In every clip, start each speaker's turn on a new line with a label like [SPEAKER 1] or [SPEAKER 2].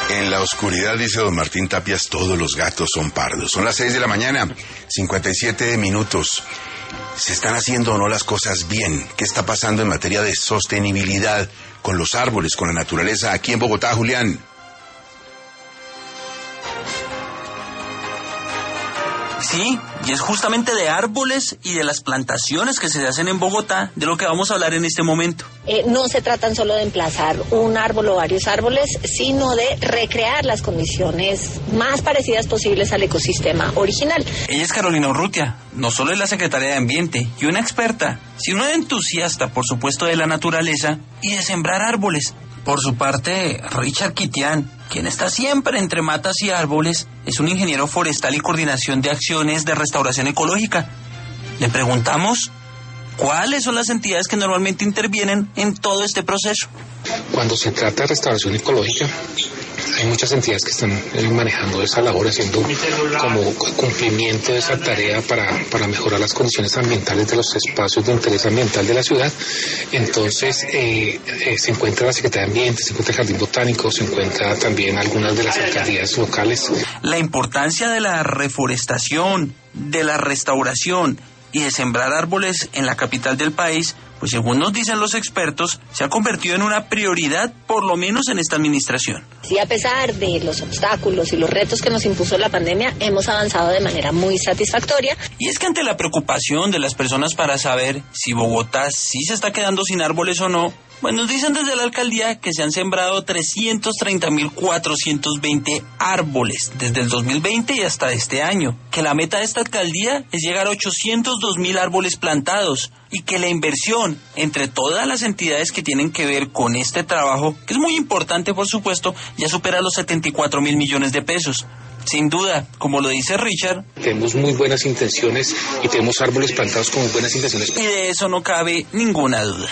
[SPEAKER 1] En la oscuridad, dice don Martín Tapias, todos los gatos son pardos. Son las 6 de la mañana, 57 minutos. ¿Se están haciendo o no las cosas bien? ¿Qué está pasando en materia de sostenibilidad con los árboles, con la naturaleza aquí en Bogotá, Julián?
[SPEAKER 2] Sí, y es justamente de árboles y de las plantaciones que se hacen en Bogotá de lo que vamos a hablar en este momento.
[SPEAKER 3] No se tratan solo de emplazar un árbol o varios árboles, sino de recrear las condiciones más parecidas posibles al ecosistema original.
[SPEAKER 2] Ella es Carolina Urrutia, no solo es la secretaria de Ambiente y una experta, sino una entusiasta, por supuesto, de la naturaleza y de sembrar árboles. Por su parte, Richard Kitian, quien está siempre entre matas y árboles, es un ingeniero forestal y coordinación de acciones de restauración ecológica. Le preguntamos cuáles son las entidades que normalmente intervienen en todo este proceso.
[SPEAKER 4] Cuando se trata de restauración ecológica, hay muchas entidades que están manejando esa labor, haciendo como cumplimiento de esa tarea para mejorar las condiciones ambientales de los espacios de interés ambiental de la ciudad. Entonces se encuentra la Secretaría de Ambiente, se encuentra el Jardín Botánico, se encuentra también algunas de las alcaldías locales.
[SPEAKER 2] La importancia de la reforestación, de la restauración y de sembrar árboles en la capital del país, pues según nos dicen los expertos, se ha convertido en una prioridad, por lo menos en esta administración.
[SPEAKER 3] Sí, a pesar de los obstáculos y los retos que nos impuso la pandemia, hemos avanzado de manera muy satisfactoria.
[SPEAKER 2] Y es que ante la preocupación de las personas para saber si Bogotá sí se está quedando sin árboles o no, pues nos dicen desde la alcaldía que se han sembrado 330.420 árboles desde el 2020 y hasta este año, que la meta de esta alcaldía es llegar a 802.000 árboles plantados y que la inversión entre todas las entidades que tienen que ver con este trabajo, que es muy importante por supuesto, ya supera los 74.000 millones de pesos. Sin duda, como lo dice Richard,
[SPEAKER 4] tenemos muy buenas intenciones y tenemos árboles plantados con muy buenas intenciones.
[SPEAKER 2] Y de eso no cabe ninguna duda.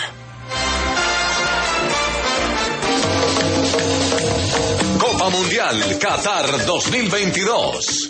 [SPEAKER 5] Copa Mundial Qatar 2022.